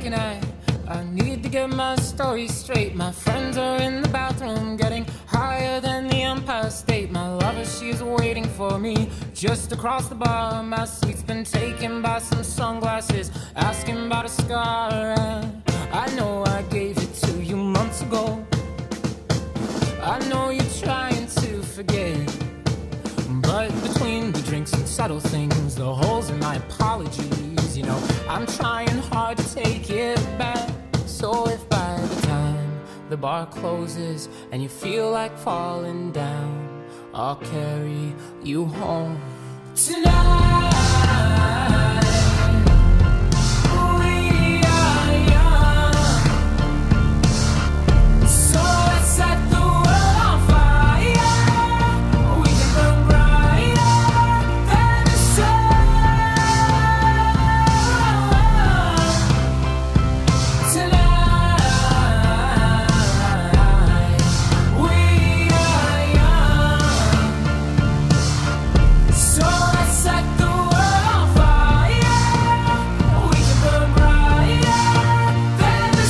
looking at. I need to get my story straight. My friends are in the bathroom, getting higher than the Empire State. My lover, she's waiting for me just across the bar. My seat's been taken by some sunglasses, asking about a scar. And I know I gave it to you months ago. I know you're trying to forget, but between the drinks and subtle things, the holes in my apologies, you know, I'm trying hard to take it back. So if by the time the bar closes and you feel like falling down, I'll carry you home tonight. We are young, so let's set the world on fire. We can burn brighter than the sun tonight. We are young, so let's set the world on fire. We can burn brighter than the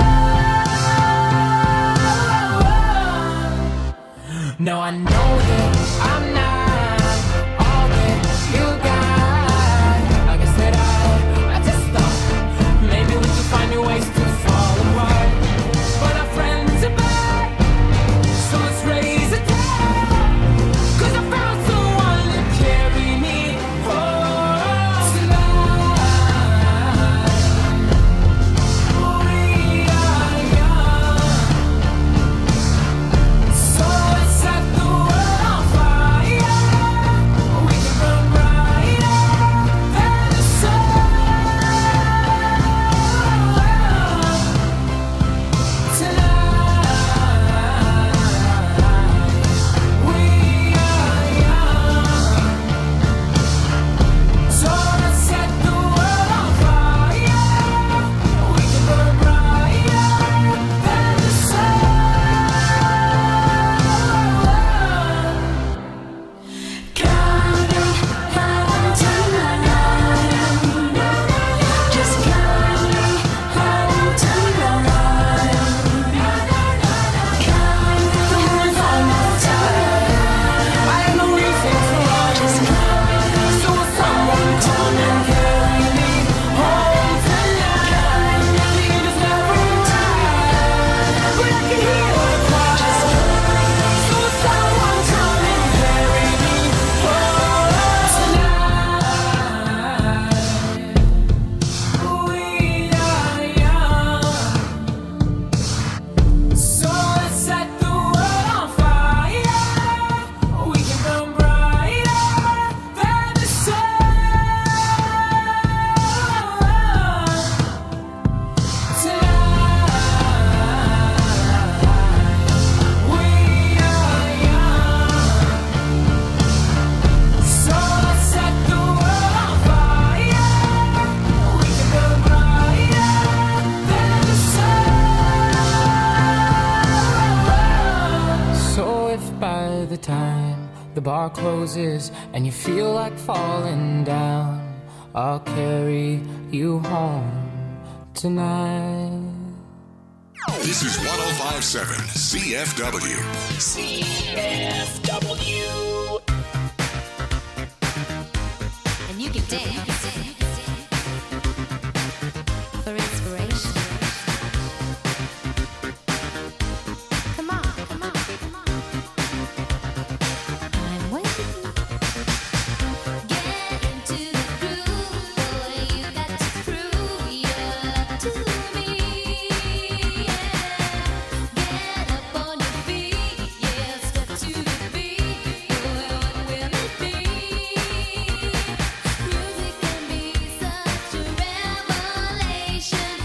sun. Now I know that I'm not all that you got. I guess that I just thought maybe we could find new ways to fall apart. But our friends are back, so let's raise a glass. 'Cause I found someone to carry me home tonight. We are young, so let's set the world on fire. We can burn brighter than the sun tonight. We are young, so let's set the world on fire. We can burn brighter than the sun. Counting down tonight, just counting down tonight, counting down time. I have no reason to run, so will someone come and carry me home tonight? The angel's never arrive, but I can hear her cry. So will someone come and carry me home tonight? We are young, so let's set the world on fire. We can burn brighter than the sun tonight. We are young, so let's set the world on fire. We can burn brighter than the sun. So if by the time the bar closes and you feel like falling down, I'll carry you home tonight. This is 1057 CFW. CFW. And you can dance for inspiration. Come on, come on, come on. I'm waiting. Get into the groove, boy. You got to prove your love to me. Get up on your feet, yeah. Step to the beat, boy. What will it be? Music can be such a revelation.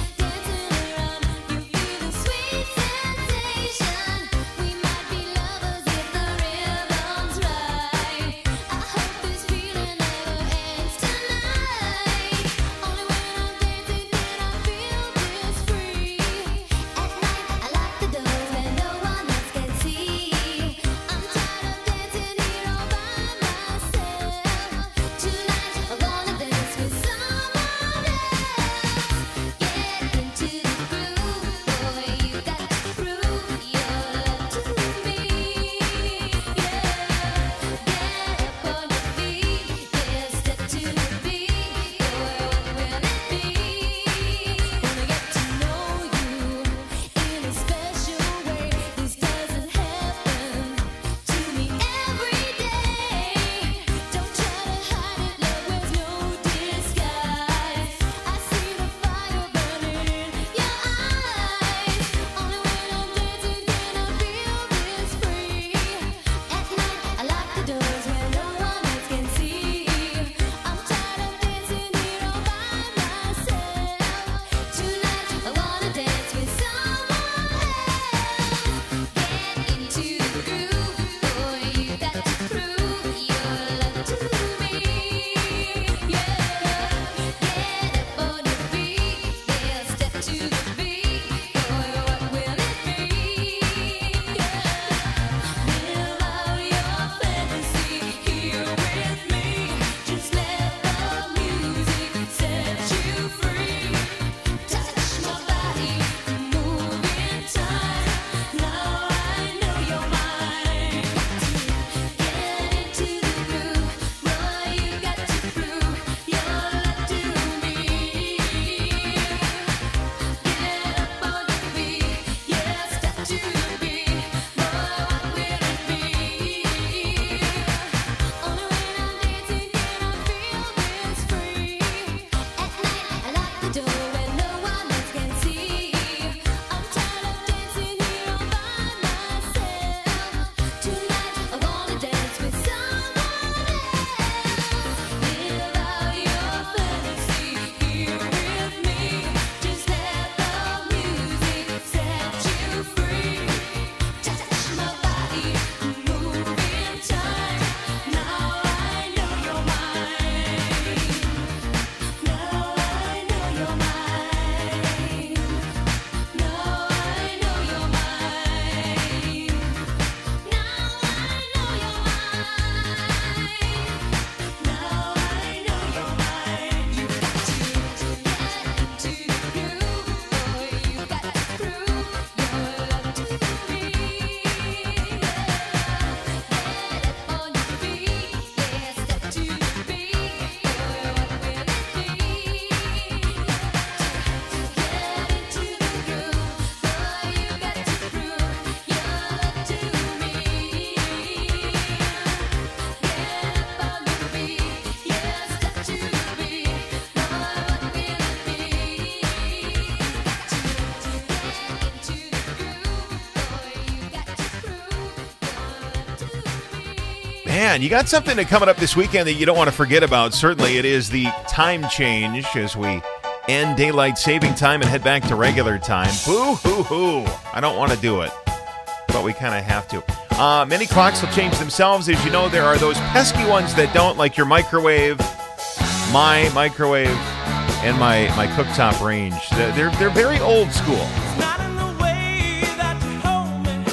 Man, you got something coming up this weekend that you don't want to forget about. Certainly, it is the time change as we end daylight saving time and head back to regular time. Boo-hoo-hoo. I don't want to do it, but we kind of have to. Many clocks will change themselves. As you know, there are those pesky ones that don't, like your microwave, my microwave, and my cooktop range. They're very old school. It's not in the way that you hold me.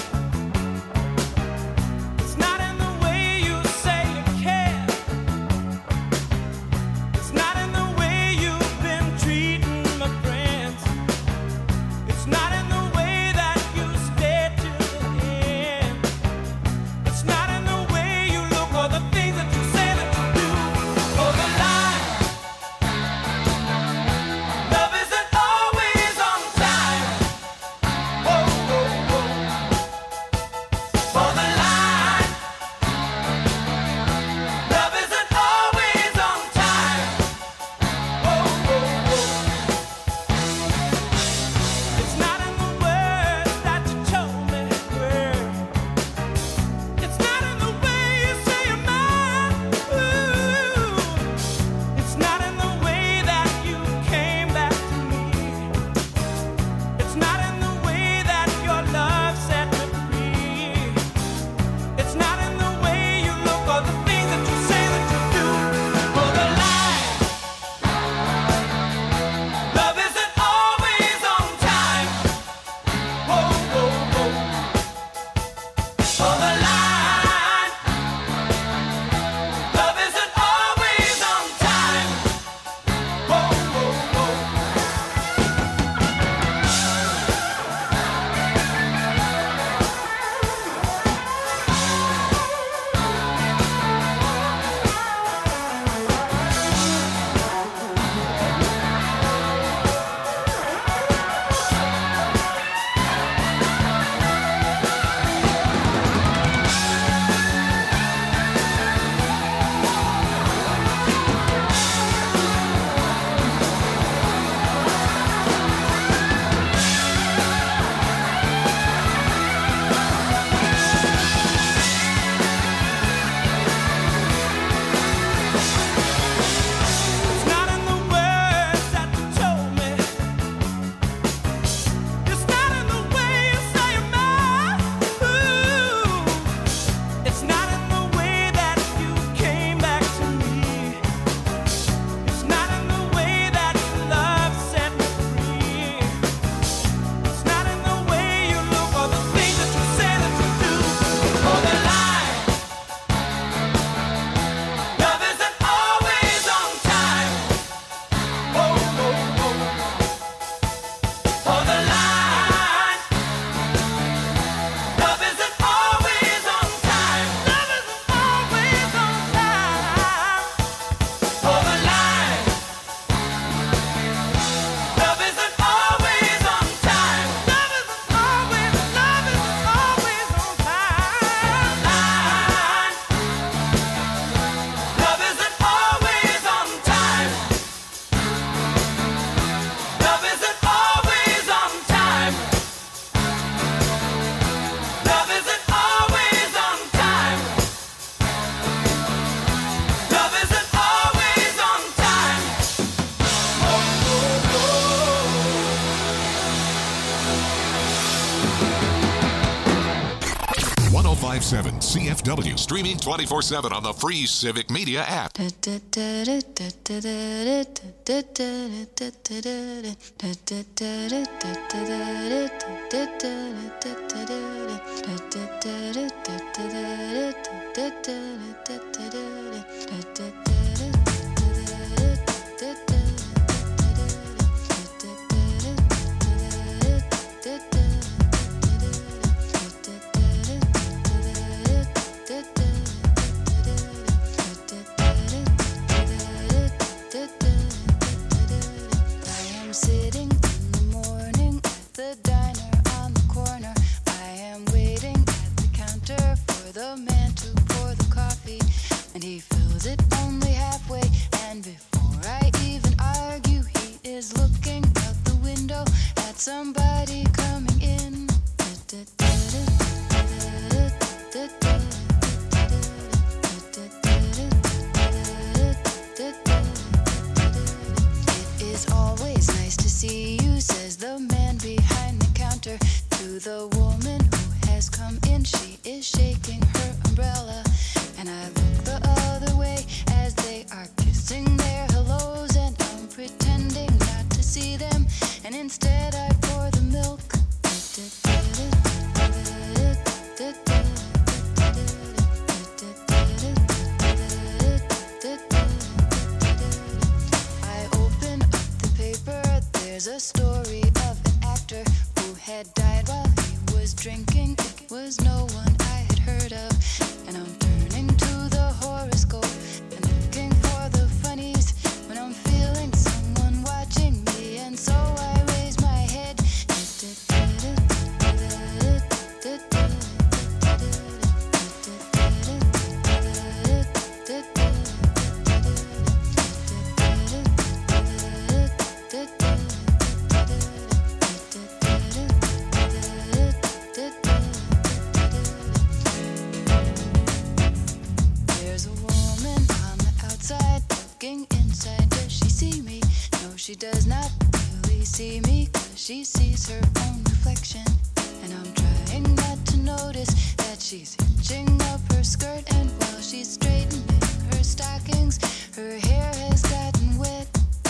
It's not in the way you say you care. It's not in the way you've been treating my friends. It's not in the way that you stay to the end. It's not in the way you look or the things that you say that you do. For the lie. Love isn't always on time. Whoa, whoa, whoa. For the line. Love isn't always on time. Whoa, whoa, whoa. It's not in the words that you told me, girl. It's not in the way you say you're mine. Ooh. It's not in the way that you came back to me. It's not in the way that your love set me free. It's not in the way you look or the things that you say that you do. For the lie. Love isn't always on time. Whoa, whoa, whoa. For the line. Love isn't always on time. Whoa, whoa, whoa. It's not in the words that you told me. It's not in the way you say you're mine. Ooh. It's not in the way that you came back to me. It's not in the way that your love set me free. It's not in the way you look or the things that you say that you do. For the lie. Love isn't always on time. Whoa, whoa, whoa. For the line. Love isn't always on time. Love isn't always on time. For the line. Love isn't always on time. Love isn't always on time. Line. Love isn't always on time. Love isn't always on time. Love isn't always on time. Love isn't always on time. 1057 CFW, streaming 24/7 on the free Civic Media app. I am sitting in the morning at the diner on the corner. I am waiting at the counter for the man to pour the coffee, and he fills it only the woman who has come in. She is shaking her umbrella, and I look the other way as they are kissing their hellos, and I'm pretending not to see them, and instead I pour the milk. I open up the paper. There's a story of an actor who had died while he was drinking. It was no one I had heard of, and I'm turning to the horoscope and looking for the funnies when I'm feeling someone watching me, and so I raise my head. There's a woman on the outside looking inside. Does she see me? No, she does not really see me, 'cause she sees her own reflection. And I'm trying not to notice that she's hitching up her skirt, and while she's straightening her stockings, her hair has gotten wet.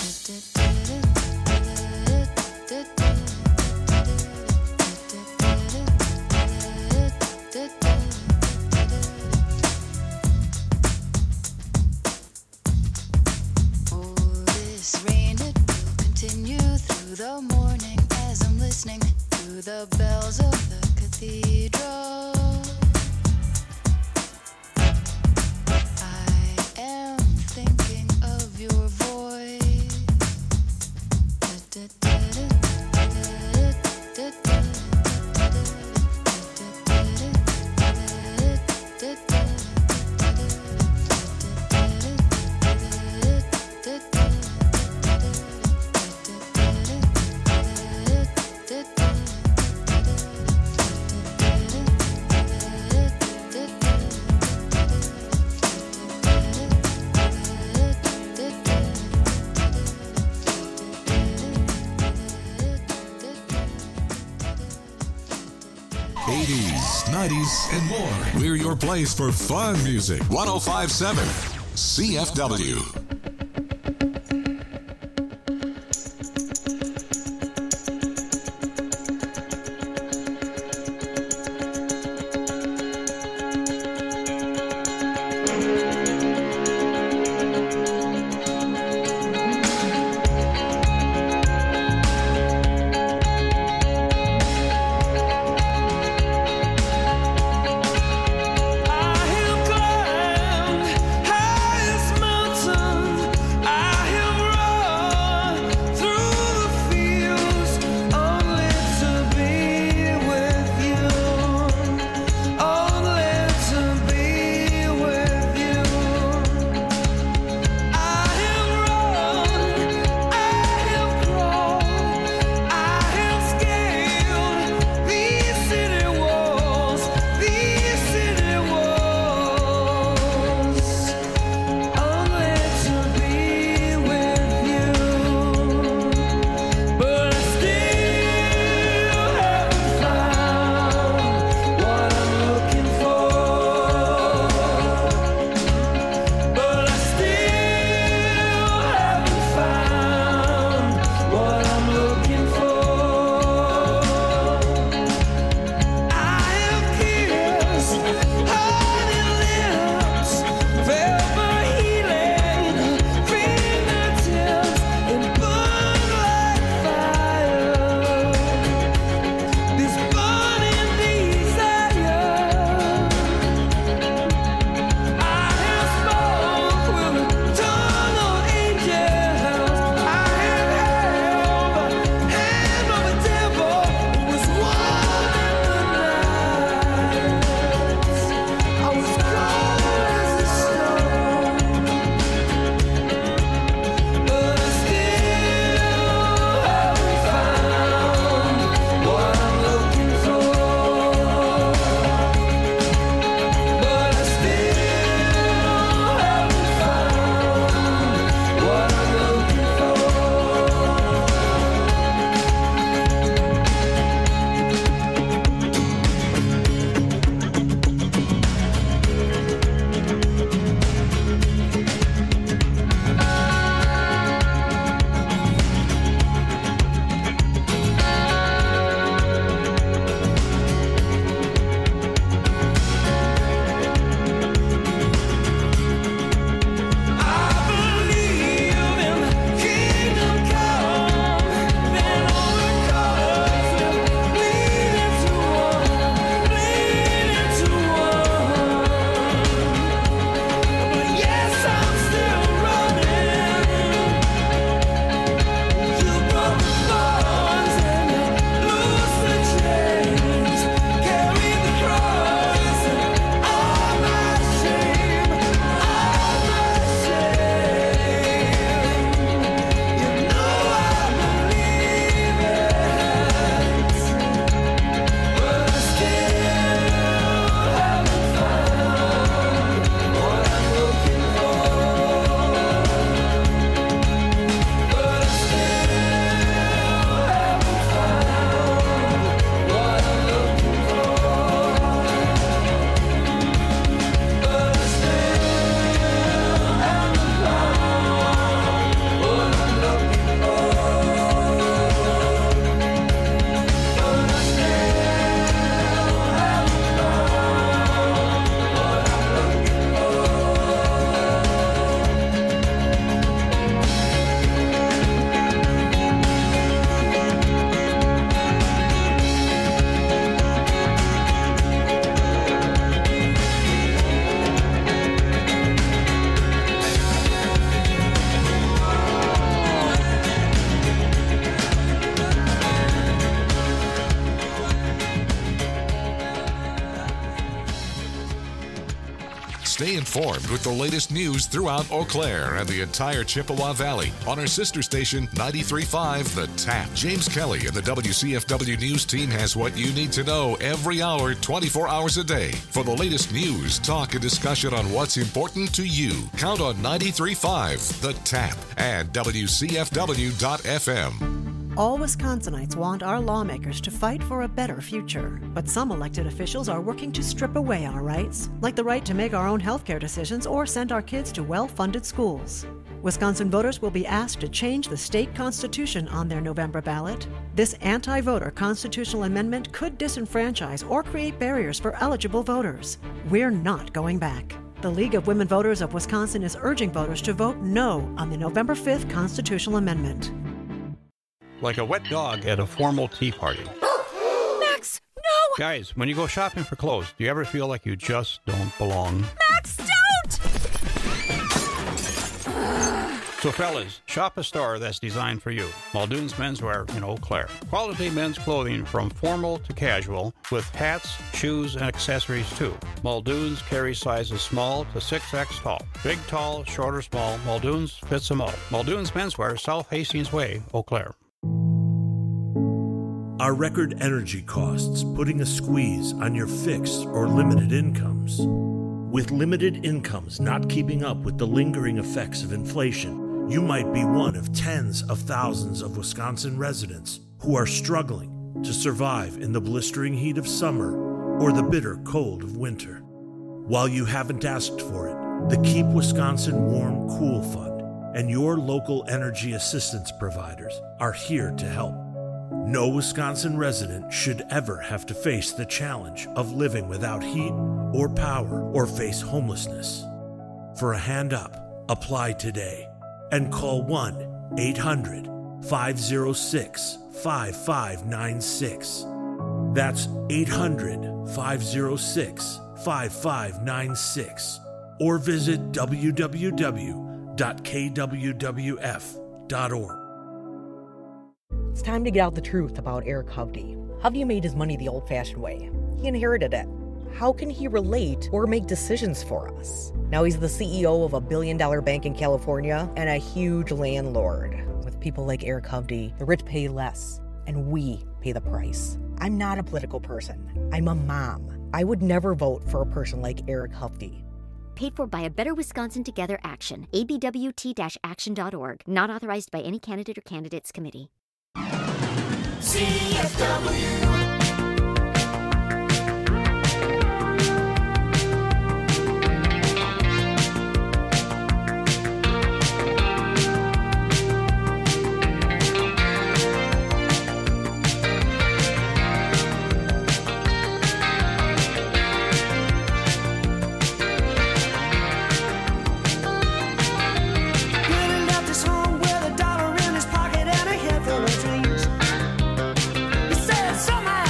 Oh, this rain, it will continue through the morning as I'm listening to the bells of the cathedral. I am thinking of your voice. '80s, '90s, and more. We're your place for fun music. 1057 CFW. I have climbed highest mountain informed with the latest news throughout Eau Claire and the entire Chippewa Valley on our sister station 93.5 The Tap. James Kelly and the WCFW News team has what you need to know every hour, 24 hours a day. For the latest news, talk, and discussion on what's important to you, count on 93.5 The Tap and WCFW.FM. All Wisconsinites want our lawmakers to fight for a better future. But some elected officials are working to strip away our rights, like the right to make our own healthcare decisions or send our kids to well-funded schools. Wisconsin voters will be asked to change the state constitution on their November ballot. This anti-voter constitutional amendment could disenfranchise or create barriers for eligible voters. We're not going back. The League of Women Voters of Wisconsin is urging voters to vote no on the November 5th constitutional amendment. Like a wet dog at a formal tea party. Max, no! Guys, when you go shopping for clothes, do you ever feel like you just don't belong? Max, don't! So fellas, shop a store that's designed for you. Muldoon's Menswear in Eau Claire. Quality men's clothing from formal to casual with hats, shoes, and accessories too. Muldoon's carries sizes small to 6X tall. Big, tall, short, or small, Muldoon's fits them all. Muldoon's Menswear, South Hastings Way, Eau Claire. Are record energy costs putting a squeeze on your fixed or limited incomes? With limited incomes not keeping up with the lingering effects of inflation, you might be one of tens of thousands of Wisconsin residents who are struggling to survive in the blistering heat of summer or the bitter cold of winter. While you haven't asked for it, the Keep Wisconsin Warm Cool Fund and your local energy assistance providers are here to help. No Wisconsin resident should ever have to face the challenge of living without heat or power or face homelessness. For a hand up, apply today and call 1-800-506-5596. That's 800-506-5596. Or visit www.kwwf.org. It's time to get out the truth about Eric Hovde. Hovde made his money the old-fashioned way. He inherited it. How can he relate or make decisions for us? Now he's the CEO of a billion-dollar bank in California and a huge landlord. With people like Eric Hovde, the rich pay less, and we pay the price. I'm not a political person. I'm a mom. I would never vote for a person like Eric Hovde. Paid for by a Better Wisconsin Together Action. abwt-action.org. Not authorized by any candidate or candidates committee. CFW. Somehow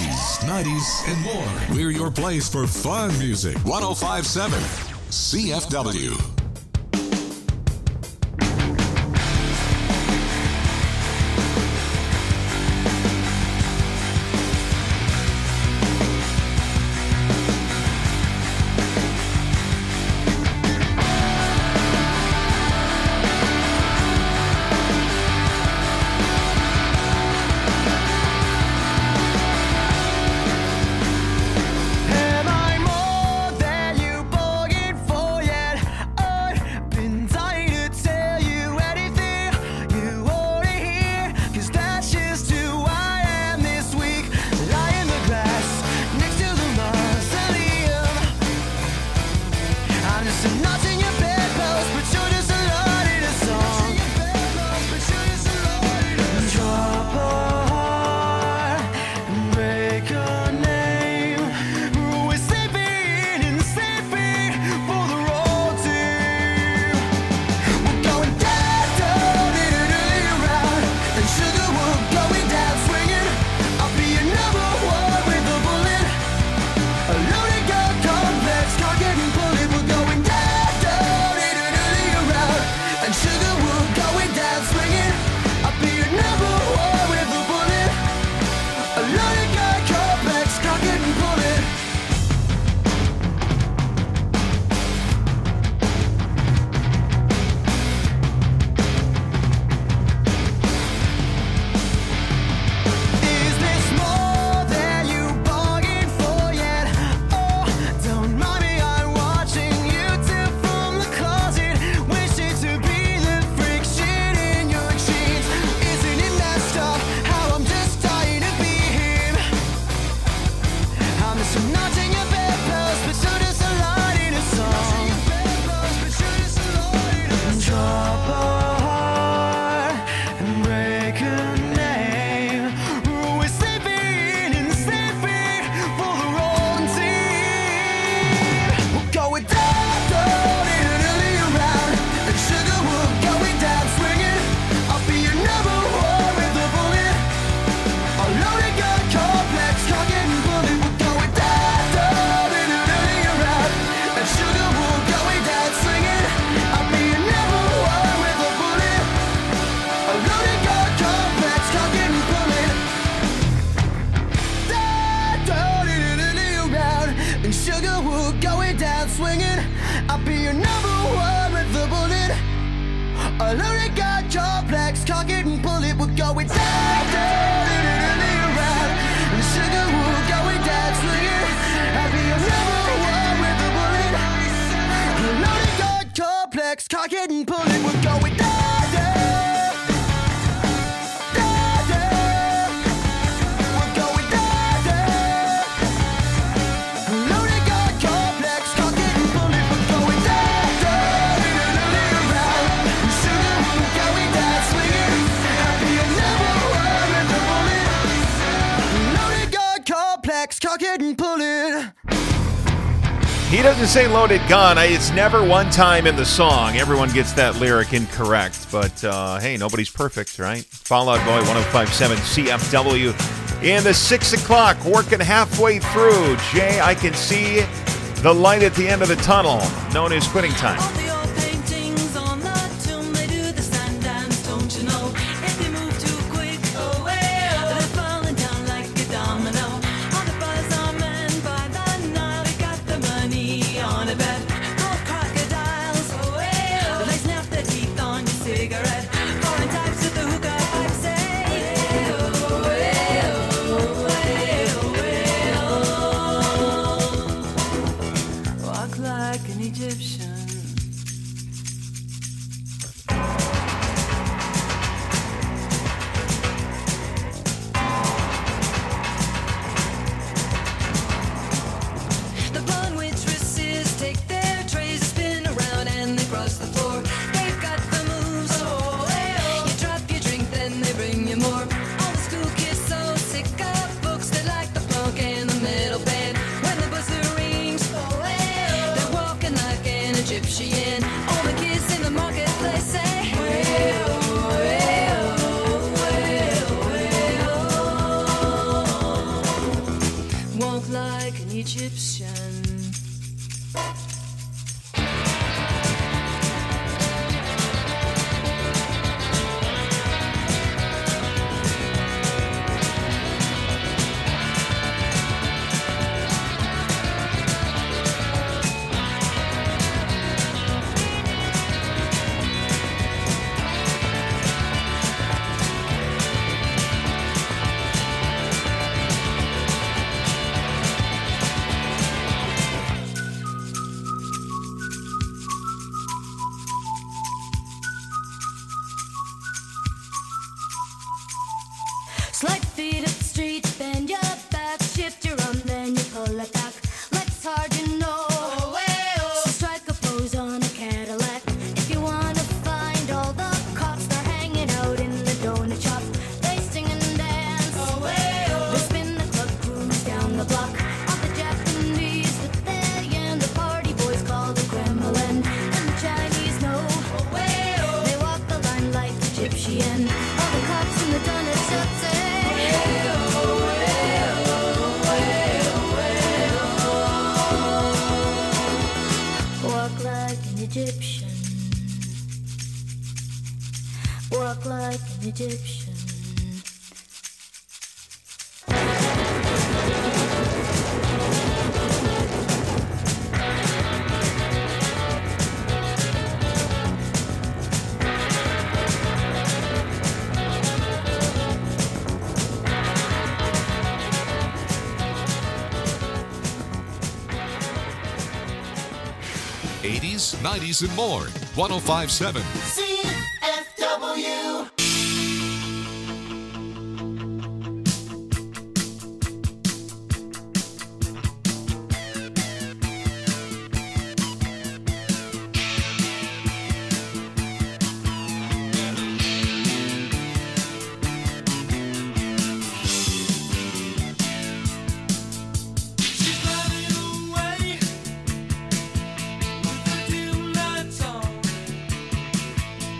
80s, 90s, and more. We're your place for fun music. 105.7 CFW. Am I more than you bargained for yet? I've been dying to tell you anything you wanna hear, 'cause that's just who I am this week. Lie in the grass next to the mausoleum. I'm just a notch in your bedpost, but you're just a lot in a song. Drop a heart and break a name. We're sleeping and sleeping for the road team. We're going down, down, around, and sugar, we're going down swinging. I'll be your number one with a bullet. A loaded gun complex, target and bullet. We're going down, down, around, and sugar, we're going down swinging. I'll be your number one with a bullet. A loaded gun complex, target and bullet. Is this more than you bargained for yet? Oh, don't mind me, I'm watching you two from the closet, wishing to be the friction in your jeans. Isn't it messed up how I'm just dying to be him? I'm just a notch in your bedpost, but you're just a lot in a song. Drop a heart and break a name. We're sleeping and sleeping for the wrong team. We're going down, down, around, and sugar, we're going down swinging. I'll be your number one with a bullet. A loaded gun complex, target and bullet. We're going down, down, around, and sugar, we're going down swinging. I'll be your number one with a bullet. A loaded gun complex, target and bullet. Down, down, around, and sugar, we're going down swinging. I'll be your number one with a bullet. A loaded gun complex, target and bullet. We're going down, down, around, and sugar, we're going down swinging. I'll be your number one with a bullet. A loaded gun complex, target and bullet. We're going down, down, down, down. We're going down, down. A loaded gun complex, target and bullet. We're going down, down, around, and sugar, we're going down swinging. I'll be your number one with a bullet. A loaded gun complex, target and bullet. He doesn't say loaded gun. It's never one time in the song. Everyone gets that lyric incorrect. But, hey, nobody's perfect, right? Fall Out Boy, 105.7 CFW. In the 6 o'clock, working halfway through. Jay, I can see the light at the end of the tunnel, known as quitting time. All the old paintings on the tomb, they do the stand dance, don't you know? If you move too quick, oh, they're falling down like a domino. All the boys are men by the Nile, they got the money on a bet. Gold crocodiles, oh, they snap their teeth on your cigarette. Foreign types with the hookah pipe say, walk like an Egyptian. walk like an Egyptian. Slide feet up the street, bend your back, shift your arm, then you pull it back. Legs hard, you know. So strike a pose on a Cadillac. If you wanna find all the cops, they're hanging out in the donut shop. They sing and dance. They spin the club, cruise down the block. All the Japanese with they and the party boys call the Kremlin. And the Chinese know. They walk the line like Egyptian. All the cops in the donut shop say. Walk like an Egyptian. Walk like an Egyptian. '80s, '90s, and more. 105.7. CFW. She's running away with the dim lights on.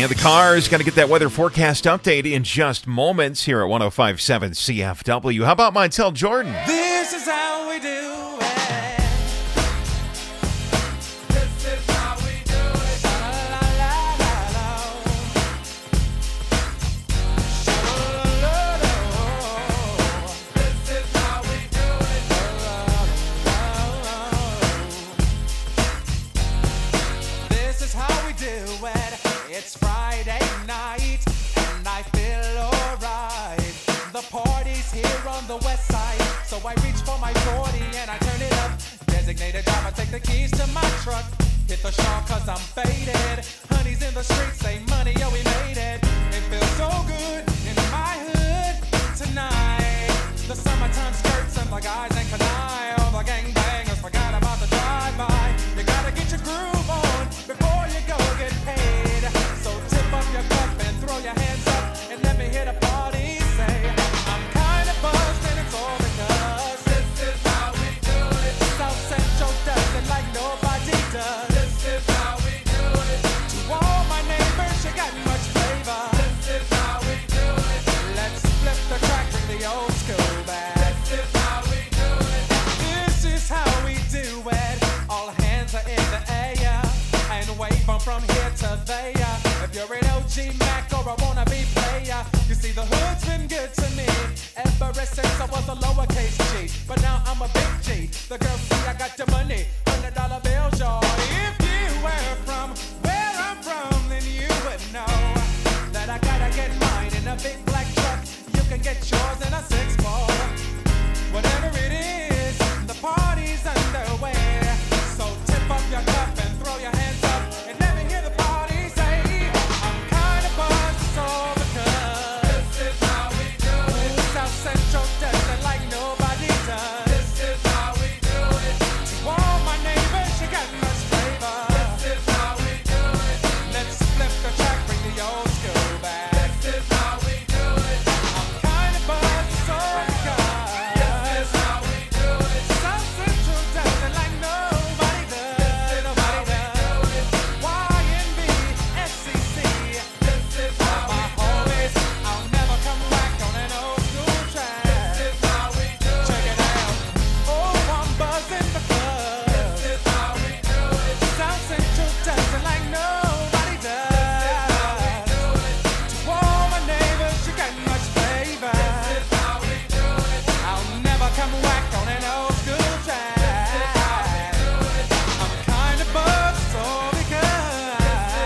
And the cars, going to get that weather forecast update in just moments here at 105.7 CFW. How about Montel Jordan? This is how we do it. This is how we do it. Sha-la-la-la-la. Sha-la-la-la-la. This is how we do it. La-la-la-la. This is how we do it. It's Friday night and I feel alright. The party's here on the west side, so I reach for my 40 and I turn it up. Designated driver, take the keys to my truck. Hit the shop cause I'm faded. Honey's in the streets, say money, yo, we made it. It feels so good in my hood tonight. The summertime skirts and the guys ain't canine. All the gangbangers forgot about the drive-by. You gotta get your groove on before you go get paid. So tip up your cup and throw your hands up and let me hear the party say, I'm kinda buzzed and it's all because this is how we do it. South Central does it like nobody does. This is how we do it. To all my neighbors, you got much flavor. This is how we do it. Let's flip the track, bring the old school back. This is how we do it. This is how we do it. All hands are in the air and wave from here to there. If you're an OG Mac or a wannabe player, you see the hood's been good to me ever since I was a lowercase G. But now I'm a big G. The girls see I got the money, $100 bills, y'all. If you were from where I'm from, then you would know that I gotta get mine in a big black truck. You can get yours in a 6-4. Whatever it is, the party's underway. So tip up your cup and throw your hands up and let me hear the party say, I'm kinda buzzed, it's all because this is how we do it. South Central does it like nobody does. This is how we do it. To all my neighbors, you got much flavor. This is how we do it. Let's flip the track, bring the old school back. This is how we do it. I'm kinda buzzed, it's all because this is how we do it. South Central does it like nobody does. Nobody does. YNB, SCC. This is how my homies. I'll never come back on an old school track. This is how we do it. Check it out. Oh, I'm buzzing the club. This is how we do it. South Central does it like nobody does. This is how we do it. To all my neighbors, you got much flavor. This is how we do it. I'll never come back on an old school track. This is how we do it. I'm kinda buzzed, so because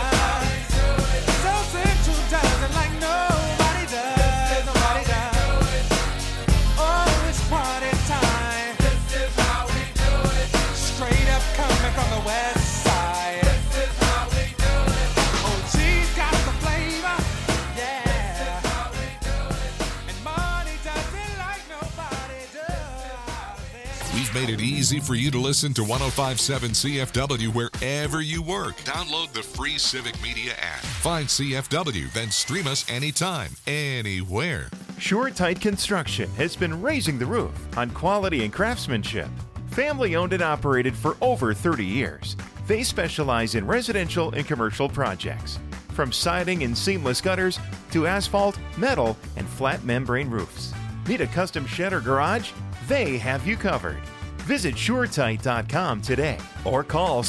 South Central does it like nobody does. Nobody does. Oh, it's party time. This is how we do it. Straight up coming from the west side. This is how we do it. OG's got the flavor. Yeah. This is how we do it. And money does it like nobody does. We've made it easy for you to listen to 105.7 CFW wherever you work. Download the free Civic Media app. Find CFW, then stream us anytime, anywhere. Sure Tight Construction has been raising the roof on quality and craftsmanship. Family owned and operated for over 30 years. They specialize in residential and commercial projects, from siding and seamless gutters to asphalt, metal, and flat membrane roofs. Need a custom shed or garage? They have you covered. Visit SureTight.com today or call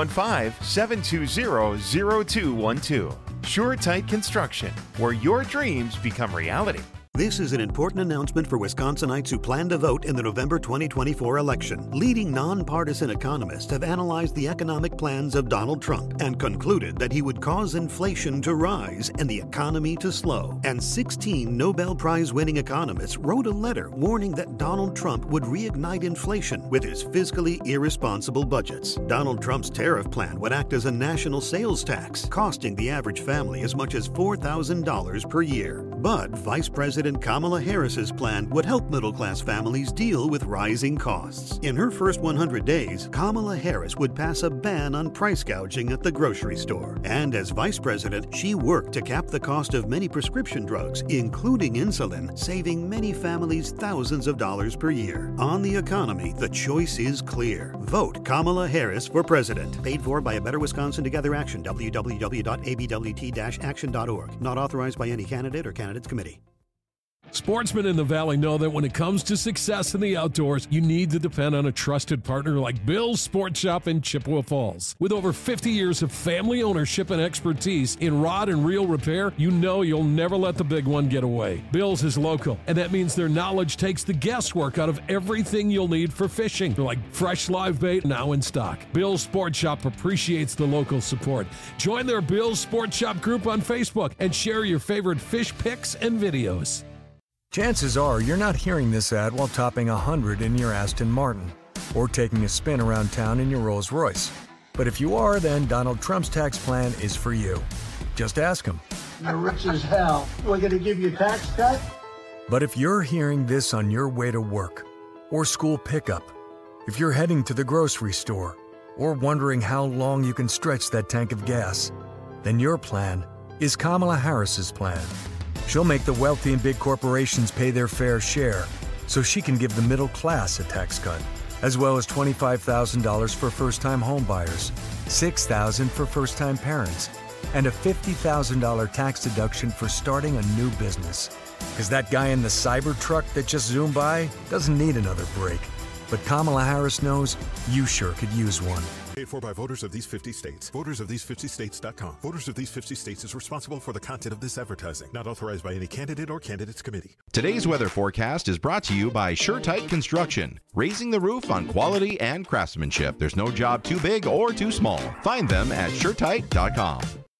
715-720-0212. Sure Tight Construction, where your dreams become reality. This is an important announcement for Wisconsinites who plan to vote in the November 2024 election. Leading nonpartisan economists have analyzed the economic plans of Donald Trump and concluded that he would cause inflation to rise and the economy to slow. And 16 Nobel Prize-winning economists wrote a letter warning that Donald Trump would reignite inflation with his fiscally irresponsible budgets. Donald Trump's tariff plan would act as a national sales tax, costing the average family as much as $4,000 per year. But Vice President Kamala Harris's plan would help middle-class families deal with rising costs. In her first 100 days, Kamala Harris would pass a ban on price gouging at the grocery store. And as Vice President, she worked to cap the cost of many prescription drugs, including insulin, saving many families thousands of dollars per year. On the economy, the choice is clear. Vote Kamala Harris for president. Paid for by a Better Wisconsin Together Action, www.abwt-action.org. Not authorized by any candidate or candidates committee. Sportsmen in the Valley know that when it comes to success in the outdoors, you need to depend on a trusted partner like Bill's Sport Shop in Chippewa Falls. With over 50 years of family ownership and expertise in rod and reel repair, you know you'll never let the big one get away. Bill's is local, and that means their knowledge takes the guesswork out of everything you'll need for fishing. They're like fresh live bait now in stock. Bill's Sport Shop appreciates the local support. Join their Bill's Sport Shop group on Facebook and share your favorite fish pics and videos. Chances are you're not hearing this ad while topping 100 in your Aston Martin or taking a spin around town in your Rolls Royce. But if you are, then Donald Trump's tax plan is for you. Just ask him. You're rich as hell. We're going to give you a tax cut? But if you're hearing this on your way to work or school pickup, if you're heading to the grocery store or wondering how long you can stretch that tank of gas, then your plan is Kamala Harris's plan. She'll make the wealthy and big corporations pay their fair share so she can give the middle class a tax cut, as well as $25,000 for first-time homebuyers, $6,000 for first-time parents, and a $50,000 tax deduction for starting a new business. Because that guy in the Cybertruck that just zoomed by doesn't need another break. But Kamala Harris knows you sure could use one. Paid for by voters of these 50 states. VotersOfThese50States.com. Voters of these 50 states is responsible for the content of this advertising. Not authorized by any candidate or candidates committee. Today's weather forecast is brought to you by SureTight Construction, raising the roof on quality and craftsmanship. There's no job too big or too small. Find them at SureTight.com.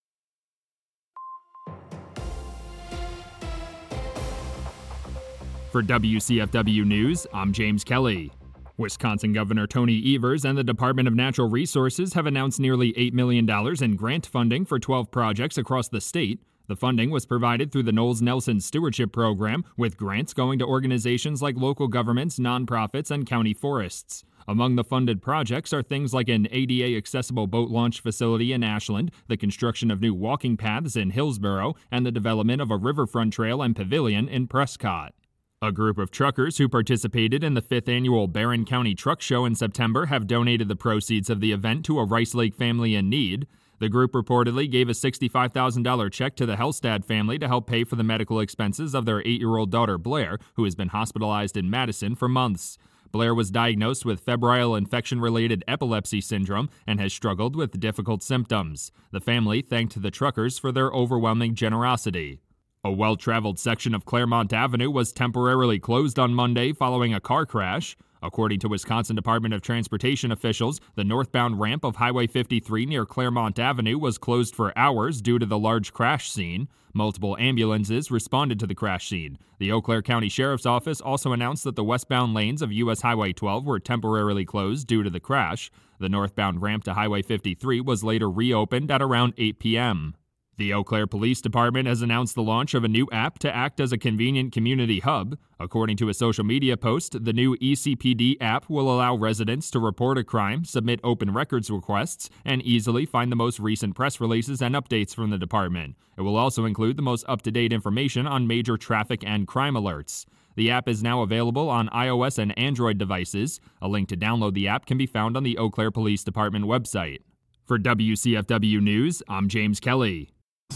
For WCFW News, I'm James Kelly. Wisconsin Governor Tony Evers and the Department of Natural Resources have announced nearly $8 million in grant funding for 12 projects across the state. The funding was provided through the Knowles Nelson Stewardship Program, with grants going to organizations like local governments, nonprofits, and county forests. Among the funded projects are things like an ADA-accessible boat launch facility in Ashland, the construction of new walking paths in Hillsboro, and the development of a riverfront trail and pavilion in Prescott. A group of truckers who participated in the 5th annual Barron County Truck Show in September have donated the proceeds of the event to a Rice Lake family in need. The group reportedly gave a $65,000 check to the Hellstad family to help pay for the medical expenses of their 8-year-old daughter Blair, who has been hospitalized in Madison for months. Blair was diagnosed with febrile infection-related epilepsy syndrome and has struggled with difficult symptoms. The family thanked the truckers for their overwhelming generosity. A well-traveled section of Claremont Avenue was temporarily closed on Monday following a car crash. According to Wisconsin Department of Transportation officials, the northbound ramp of Highway 53 near Claremont Avenue was closed for hours due to the large crash scene. Multiple ambulances responded to the crash scene. The Eau Claire County Sheriff's Office also announced that the westbound lanes of U.S. Highway 12 were temporarily closed due to the crash. The northbound ramp to Highway 53 was later reopened at around 8 p.m. The Eau Claire Police Department has announced the launch of a new app to act as a convenient community hub. According to a social media post, the new ECPD app will allow residents to report a crime, submit open records requests, and easily find the most recent press releases and updates from the department. It will also include the most up-to-date information on major traffic and crime alerts. The app is now available on iOS and Android devices. A link to download the app can be found on the Eau Claire Police Department website. For WCFW News, I'm James Kelly.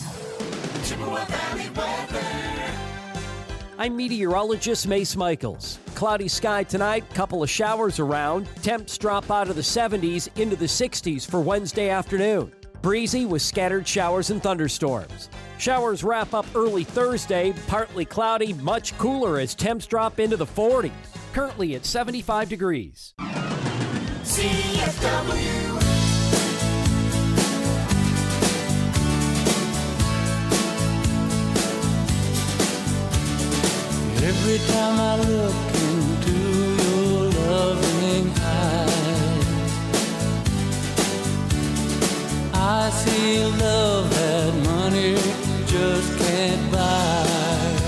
I'm meteorologist Mace Michaels. Cloudy sky tonight, couple of showers around. Temps drop out of the 70s into the 60s for Wednesday afternoon. Breezy with scattered showers and thunderstorms. Showers wrap up early Thursday, partly cloudy, much cooler as temps drop into the 40s. Currently at 75 degrees. CFW. Every time I look into your loving eyes, I see love that money just can't buy.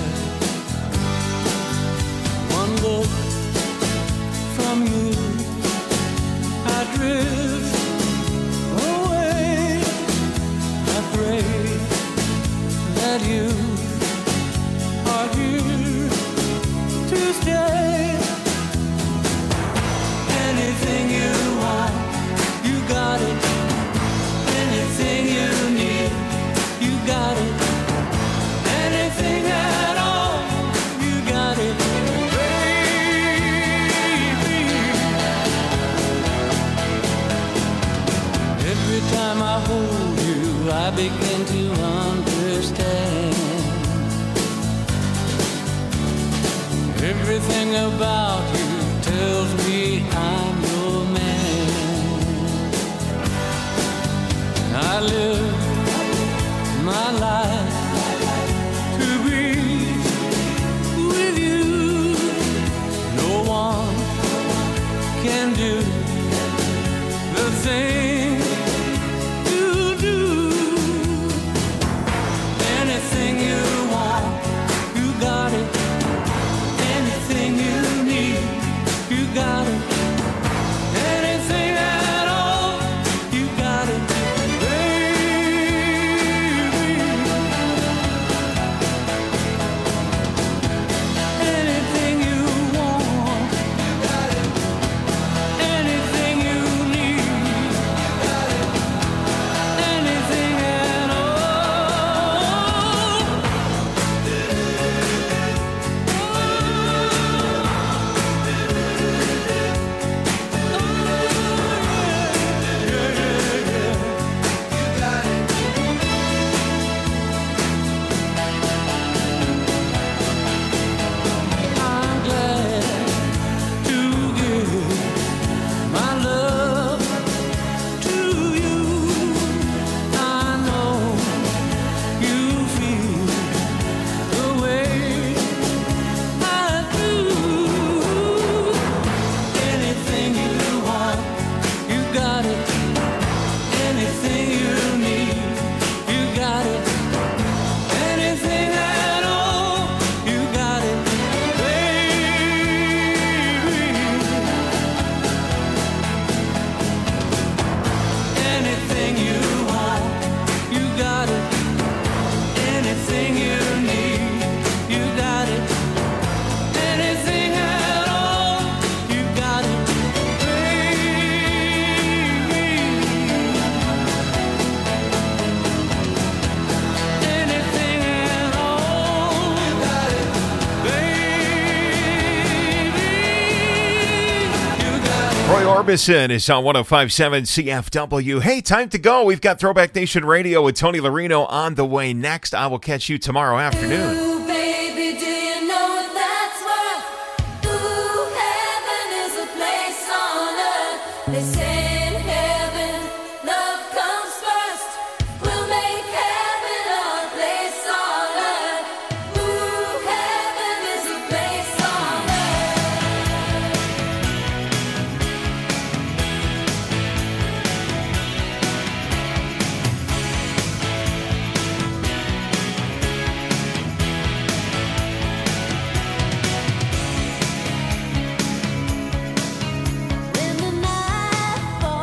drift away. I pray that you are here to stay. Anything you want, you got it. Anything you need, you got it. Anything at all, you got it, baby. Every time I hold you, I begin to understand. Everything about you tells me I'm your man. I live my life to be with you. No one can do the thing you do. Anything you want, you got it. Anything you need, you got it. Anything at all, you got it, baby. Anything you want, you got it. Anything you need, you got it. Anything at all. I'm glad to give my love to you. I know you feel the way I do. Anything you want, you got it. Anything you need, you got it. Anything at all, you got it, baby. Anything you want, you got it. Anything you need, you got it. Anything at all, you got it, baby. Anything at all, you got it, baby. You got it. Roy Orbison is on 105.7 CFW. Hey, time to go. We've got Throwback Nation Radio with Tony Larino on the way next. I will catch you tomorrow afternoon. Ooh, baby, do you know what that's worth? Ooh, heaven is a place on earth. They say in heaven, love comes first. We'll make heaven our place on earth. Ooh, heaven is a place on When the night falls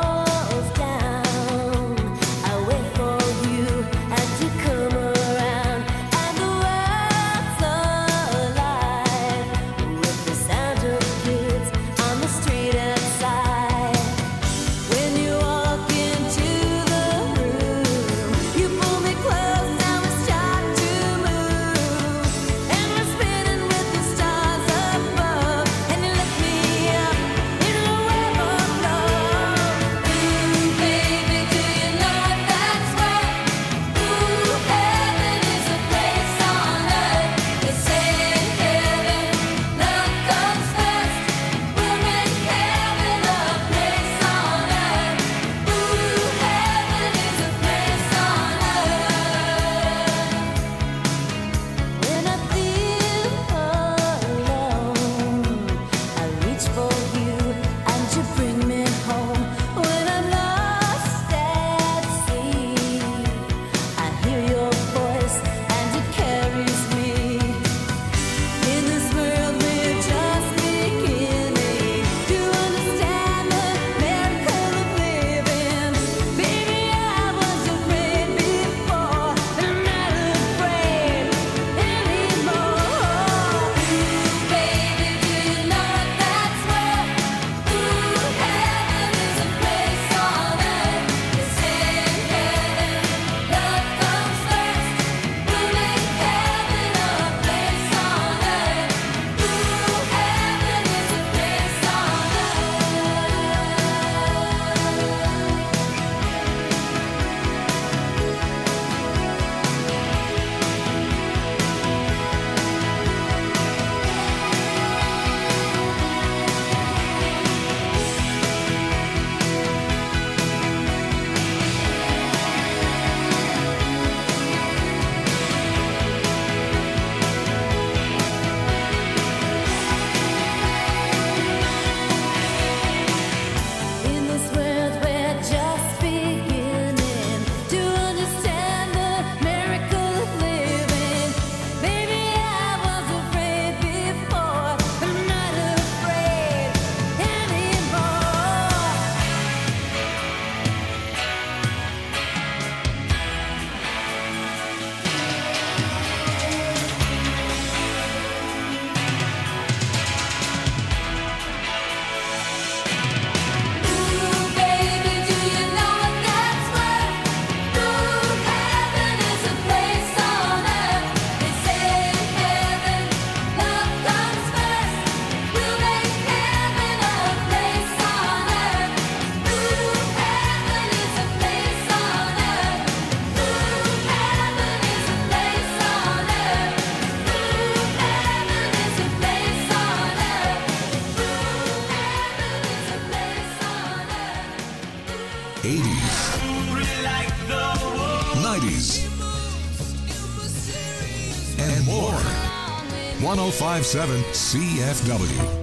80s, 90s, and more. 105.7 CFW.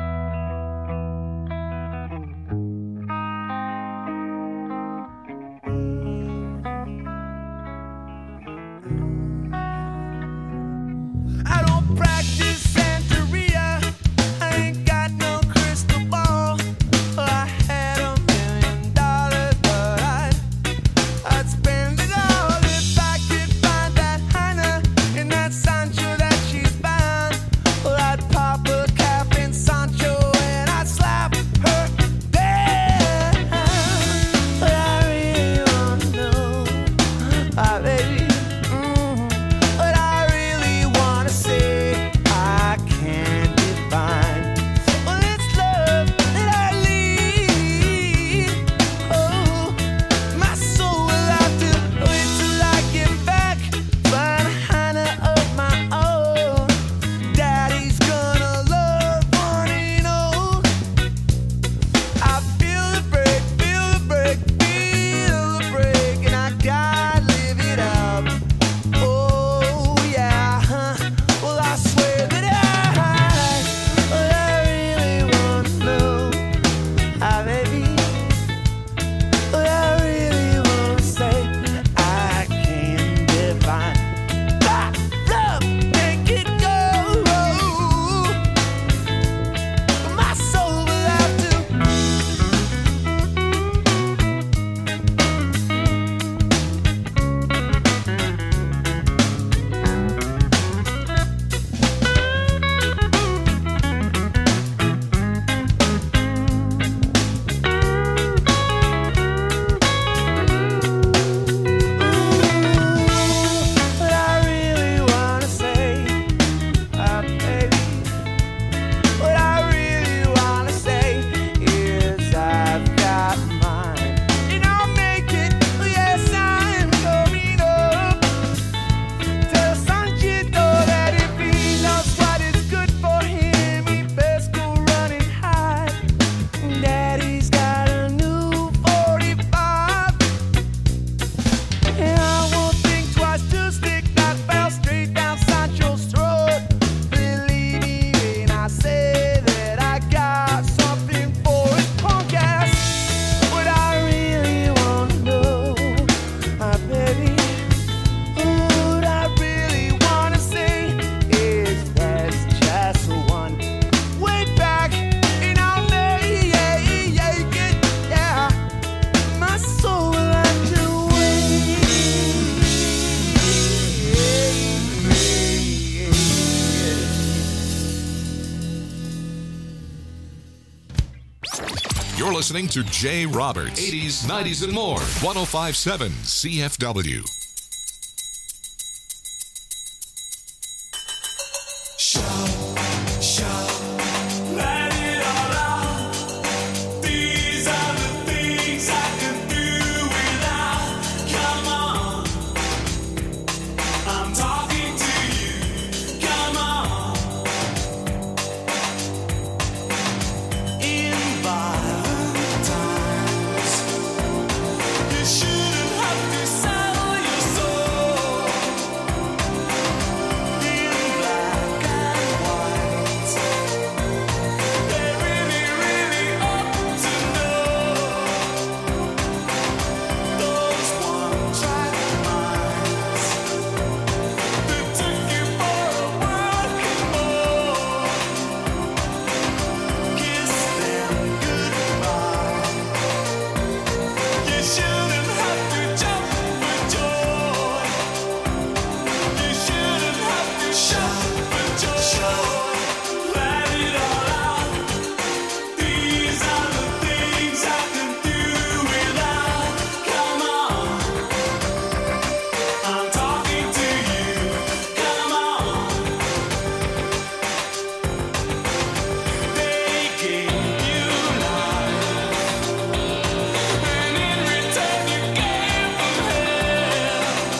I don't practice Santeria. I ain't got no crystal ball. I had $1 million, but I'd spend it all if I could find that Hannah in that Sancho that she's bound. Well, I'd pop a cap in Sancho and I'd slap her down. But I really wanna know, baby. But I really wanna say I can't define. Well, it's love that I lead. Oh, my soul will have to wait till I get back. Find Hannah of my own. Daddy's gonna love one and all. I feel the break, feel the break, feel the break, and I gotta live it up. Oh yeah, well I swear that I really wanna know, baby. But I really wanna say I can't define. That love, make it go. My soul will have to. But I really wanna say, baby. What I really wanna say is I've got mine, and I'll make it. Yes, I'm coming up. Tell Sanchito that if he knows what is good for him, he best go run and hide. Daddy's got a new 45. And I won't think twice to stick that bell straight down Sancho's throat. Believe me when I say that I got something for his punk ass. What I really wanna know, baby, what I really wanna say is that's just one way back, and I'll make it, yeah. My soul will have to wait. You're listening to Jay Roberts. 80s, 90s, and more. 105.7 CFW.